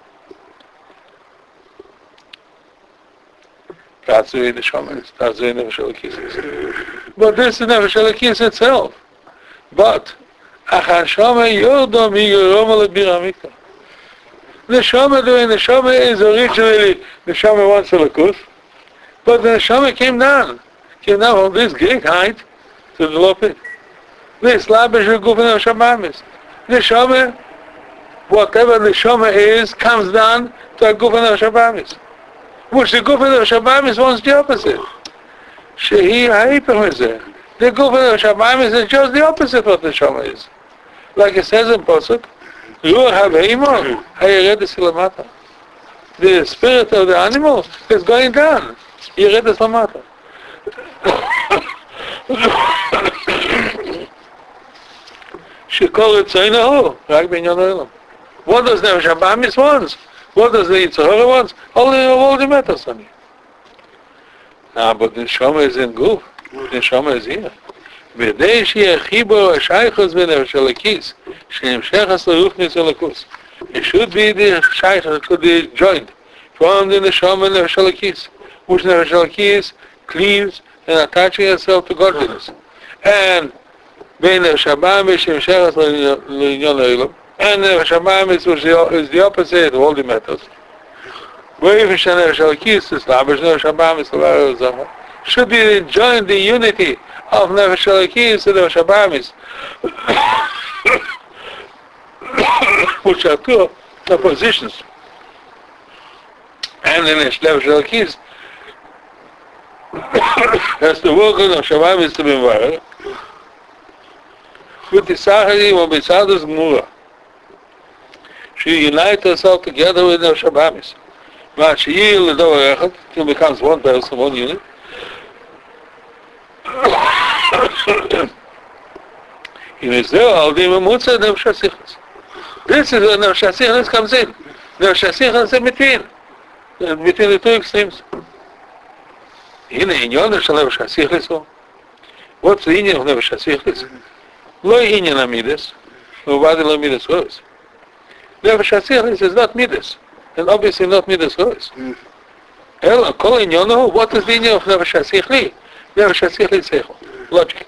That's the way the Neshama is. That's the way Nefesh Shalakis is. But this is Nefesh Shalakis itself. But Achan Shama Yordom Yigeroma Lebiramika. The Neshama, the way the Neshama is originally, the Neshama wants Shalakus, but the Neshama came down. Came down from this great height to the low pit. This Labish Gufin of Shamamis. Neshama, whatever Neshama is, comes down to a Gufan of Shabbamis. Which the Gufan of Shabbamis wants the opposite. Shehi Haipim is there. The Gufan of Shabbamis is just the opposite of what Neshama is. Like it says in Pasuk, Ruach HaBeimon, Hayeredis Lamata. The spirit of the animal is going down. Yeredis Lamata. Shekol Etzainahu, Rak Binyan Olam. What does Nefesh HaBamis wants? What does the Yitzhahara wants? Only of all the matters on you. Now, but the Neshama is in Guf. The Neshama is here. V'dei sheyeh chibur ha'shaychus v'nefesh Elokis, she'imshechas l'ruchnis Elokus. It should be the shaychus, it could be joined from the Neshama and Nefesh Elokis, which Nefesh Elokis cleaves and attaching itself to godliness. And Bein Shabbamis Shemshechas L'Inyan Olam, and Shabbamis is the opposite of all the methods. Wherever Nefesh Elokis is Labish, Nefesh Shabbamis should be joined the unity of Nefesh Elokis to the Shabbamis, which are two oppositions. And then Nefesh Elokis has to work on Shabbamis to be involved. With the Sahari or Besadas Gmura. She unites herself together with the Shabbamis. But she yields the Dover Echad, till becomes one person, one unit. In Israel, all the Mamutza, Nefesh HaSichos. This is where Nefesh HaSichos comes in. Nefesh HaSichos is in between. Between the two extremes. In the Inyan of Nefesh HaSichos, what's the Inyan of Nefesh HaSichos? Lo Inyan HaMidas, nobody lo Midas Rois. Nefesh HaSichos is not Midas, and obviously not Midas Rois. Ela, Kol Inyan, what is the Inyan of Nefesh HaSichos? Nefesh HaSichos is Seichel. Logic.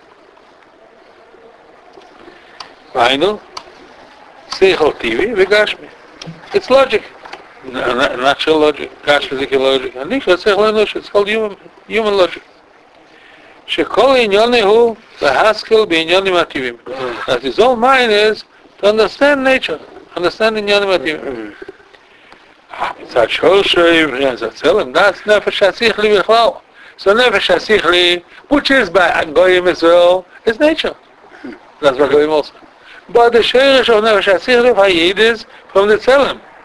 Final. Seichel T V, V'Gashmi. It's logic. Natural logic. Gashmizik logic. And Nisha Seichel Enosh, it's called human, human logic. Shekol Inyanehu V'Haskel B'Inyanim HaTivim. That his whole mind is to understand nature, understand Inyanim HaTivim. It's a Shoshay, tell him that's Nefesh HaSichli V'Chlal. So Nefesh HaSichli, which is by Goyim Israel, is nature. That's what Goyim also. But the Sheirish of Nefesh HaSichli Hayid is from the Tzelem.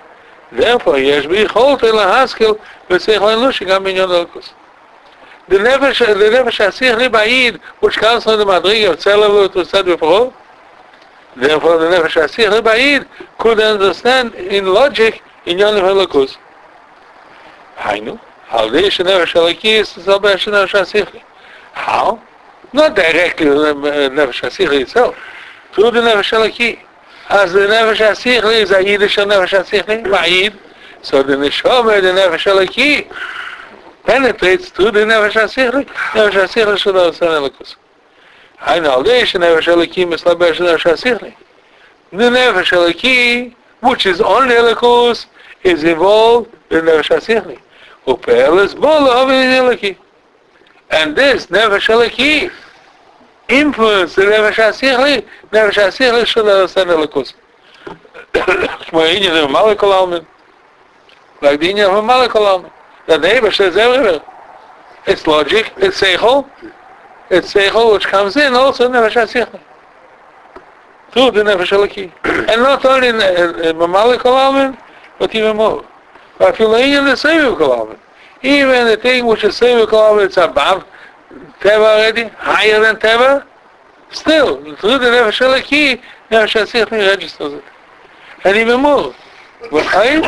Therefore, yesh bichol to lahaskel v'seichel enushi gam binyan elokus. The nefesh, the nefesh hasichli ba'id, which comes from the madriga of Tzelalut, was said before. Therefore, the nefesh hasichli ba'id could understand in logic inyan elokus. Hainu, al deish nefesh eliki is the nefesh hasichli. How? Not directly the nefesh hasichli itself, through the nefesh eliki. As the nefesh hasichli is a Yiddish nefesh hasichli ba'id, so the neshama, the nefesh eliki, penetrates through the nefesh hasichli. Nefesh hasichli should understand elokus. I know this nefesh eliki mislabesh nefesh hasichli. The nefesh eliki, which is only elokus, is involved in nefesh hasichli. Upe'el is bolo of eliki. And this nefesh eliki influence the nefesh hasichli. Nefesh hasichli should understand elokus. Like the inyan of Malakal Almin. Like the inyan of Malakal Almin. The neighbor says everywhere. It's logic, it's seichel, it's seichel which comes in also in nefesh hasichli. Through the nefesh eliki. And not only in, in, in Mamalik Alamin, but even more. But if you lay in the Seivik Alamin, even the thing which is Seivik Alamin, it's above Teva already, higher than Teva, still, through the nefesh eliki, nefesh hasichli registers it. And even more. Till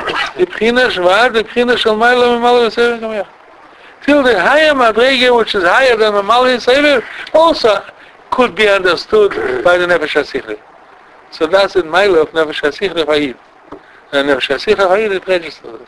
the higher madrege, which is higher than the Malhi Sefer, also could be understood by the Nefesh HaSichli. So that's in Maila of Nefesh HaSichli Fa'id. And Nefesh HaSichli Fa'id, it registers it.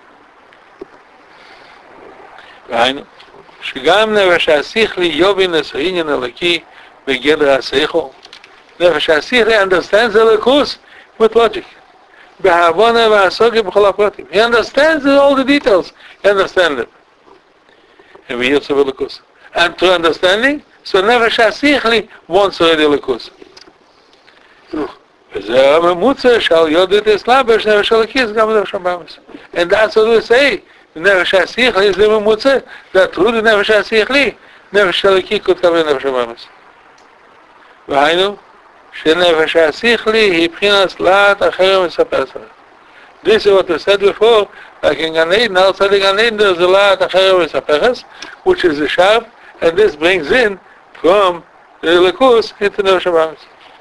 Right? שגם נפש השכלי יובין לסעניין אלוקי בגדר השכל. נפש השכלי understands elokus with logic. בהבונה והסוגיה בכל הפרטים. He understands all the details. He understands them. And we hear some elokus. And through understanding, so נפש השכלי wants already elokus. וזה הממוצע שעל יודעת אסלאבש נפש אלוקיס גם נפש הבאמס. And that's what we say. נפש השכלי זה ממוצע. that through the נפש השכלי, נפש אלוקי could come in נפש הבאמס. והיינו, שנפש השכלי היא בחינת להט אחר מספר ספר. This is what we said before, like in Gan Eden, outside the Gan Eden, there's a להט אחר מספר, which is the sharp, and this brings in from the elokus into נפש הבאמס.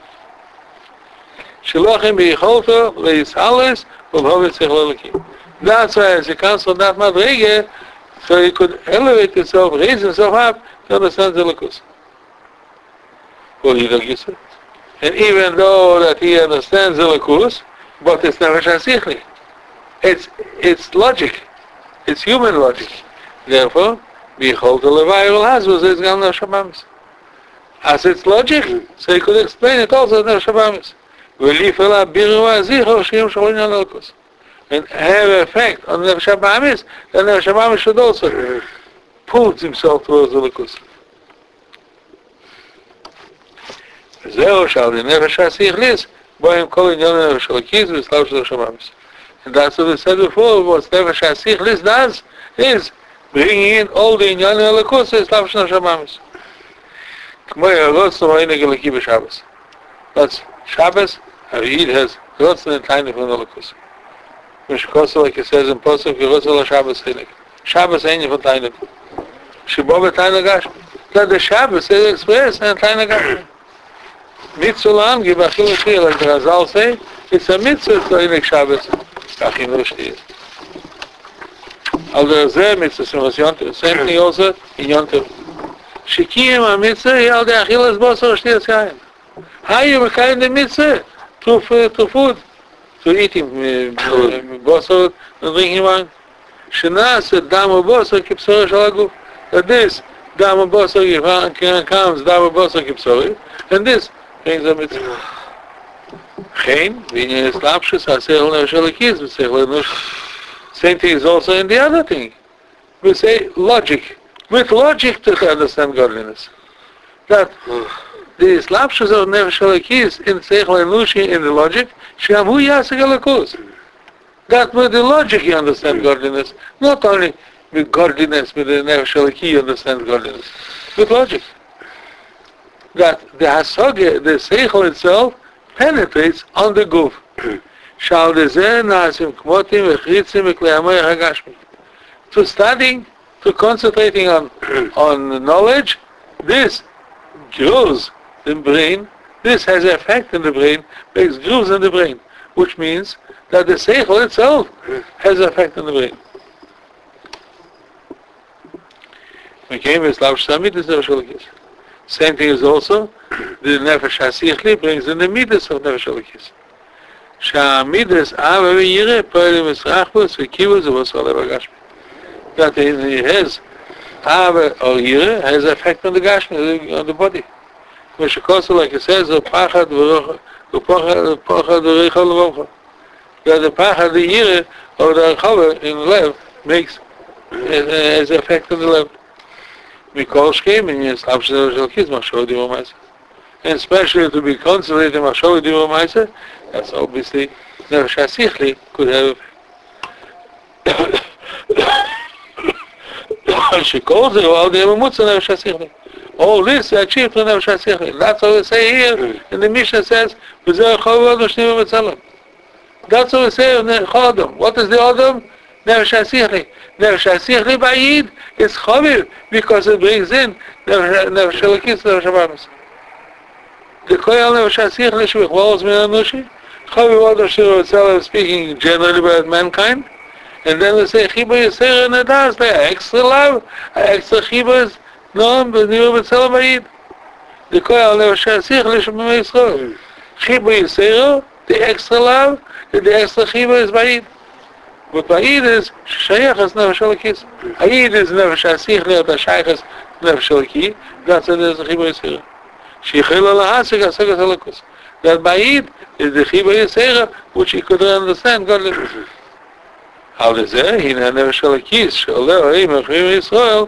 שלוחים ביכולתו להיסעלס ולהוביל שכל אלוקים. That's why as he comes from that madrege, so he could elevate himself, raise himself up to understand the elokus. Well, he don't get it. And even though that he understands the elokus, but it's nefesh hasichli. It's it's logic. It's human logic. Therefore, bichol to levai will has was it's gam nefesh habamis. As it's logic, so he could explain it also as nefesh habamis. ולפעלה בירו הזיכו שירים של עניין אלוקוס. And have effect on the nefesh habamis, the nefesh habamis should also pull himself towards the אלוקוס. וזהו שעל the nefesh hasichlis, בו עם כל עניין הנפש אלוקיס וסלב של נefesh habamis. And that's what we said before, what nefesh hasichlis does is bringing in all the עניין אלוקוס וסלב של נefesh habamis. כמו ירוץ נוראים אלוקי בשבס. That's Shabbos, a Yid has Rotzen and Tainik from Elokus. Mishkoso, like it says in Posuk, Yerotzah Shabbos Chilik. Shabbos ain't from Tainik. Shibobet Tainik Gash. That the Shabbos is expressed and Tainik Gash. Mitzvah L'Amgi, B'achil L'Shir, like the Razal say, it's a mitzvah to Tainik Shabbos, B'achil L'Shir. Al der Zeh mitzvah, Simos Yontiv. Same thing also in Yontiv. Shikiyim ha-mitzvah, Yal de Achilas Bosor Shtir Tzayim. How you kind the mitzvah? To, to food, to eating bosor and drinking wine. Shenas damo bosor kipsor shalaguf. That this damo bosor comes damo bosor kipsor, and this brings a mitzvah. Chaim v'inyan eslapshus hasechol nefesh elokis v'sechol enush. Same thing is also in the other thing. We say logic. With logic to understand godliness. That the slapshus of nefesh elokis in seichel enushi in the logic, she'amu yasek elokus. That with the logic you understand godliness, not only with godliness, with the nefesh eloki you understand godliness, with logic. That the hasogeh, the seichel itself, penetrates on the guf. שעל זה נעשים כמותים וחריצים וכלי המוח הגשמי. To studying, to concentrating on, on knowledge, this grows the brain, this has an effect in the brain, makes grooves in the brain, which means that the seichel itself has an effect in the brain. Same thing is also, the nefesh hasichli brings in the midas of nefesh alakis. Sha'amidas ava v'yireh poelim esrachbus v'kibus v'osol evagashmi. That he has ava or yireh has an effect on the gashmi, on the body. Meshikosu, like it says, pachad v'rocha, pachad v'rocha l'rocha. That the pachad, the yireh, or the chava in the lev makes, has an effect on the lev. Mikol shkeim in Yislav Shel Shalkiz Machshava Divrei Ma'aseh, and especially to be concentrated in Machshava Divrei Ma'aseh, that's obviously Nefesh HaSichli could have. Shekol Zeh Al Dei Memutza Nefesh HaSichli. All this is achieved through Nefesh HaSichli. That's what we say here. And the Mishnah says, "V'zeh Chavod Noshnim V'Tzalim." That's what we say in the Chodom. What is the Chodom? Nefesh HaSichli. Nefesh HaSichli Ba'id is Chaviv because it brings in Nefesh Elokis, Nefesh HaBamis. The Koyal Nefesh HaSichli Shvichwalos Min HaNushi, Chaviv Odom Shiro V'Tzalim speaking generally about mankind, and then we say Chiba Yisera Nadas, the extra love, extra Chiba is Noam B'Niro V'Tzalim Ba'id. The Koyal Nefesh HaSichli Shvichwalos Yisrael. Chiba Yisera, the extra love, and the extra Chiba is Ba'id. But Ba'id is Shayach as Nefesh Elokis. Ba'id is Nefesh HaSichli, or the Shayach as Nefesh Eloki. That's what it is the Chiba Yisera. Sheichel Al-Hasik HaSegas Elokus. That Ba'id is the Chiba Yisera, which he could understand godliness. How is it? He Nefesh Elokis, She'oleh Ha'im Echrim Yisrael.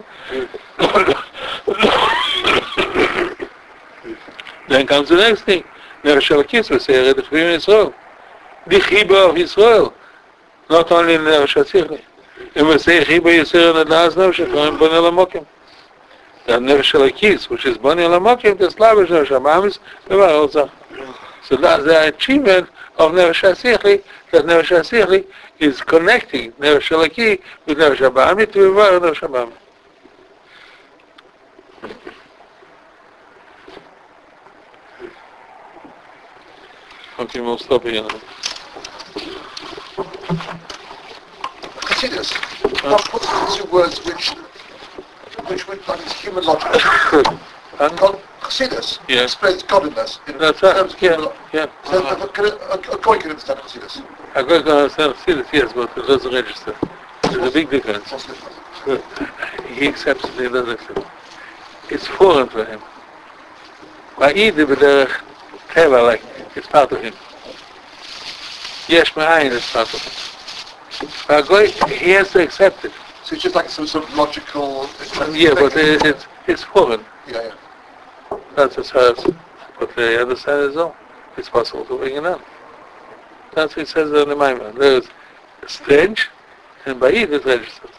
Then comes the next thing. Nefesh Elokis V'Seir Echrim Yisrael. The Chiba of Yisrael. Not only in Nefesh HaSichli. And we say Chiba Yisera Nadas Nefesh HaKoyim B'nei L'Mokim. That Nefesh Elokis, which is B'nei L'Mokim, the Slavish Nefesh HaBamis, so that's the achievement of Nefesh HaSichli, that Nefesh HaSichli is connecting Nefesh Eloki with Nefesh HaBami to Ivar Nefesh HaBami. Okay, we'll stop here. Chassidus, what puts into words which, which would, like, it's human logic. And God, Chassidus yeah. explains godliness in That's terms right. of human Yeah, logic. yeah. So, uh, can a, a, a guy can understand Chassidus. I got to understand Chassidus, yes, but it doesn't register. There's a big difference. What's the difference? He accepts it, he doesn't accept it. It's foreign for him. Ba'id b'derech teva, like, it's part of him. Yesh ma'ayin is part of him. But he has to accept it. So it's just like some sort of logical... Yeah, but it, it's, it's foreign. Yeah, yeah. That's as far as, but the other side is all. It's possible to bring it on. That's what it says in the Maimon. There's strange, and Ba'id is registered.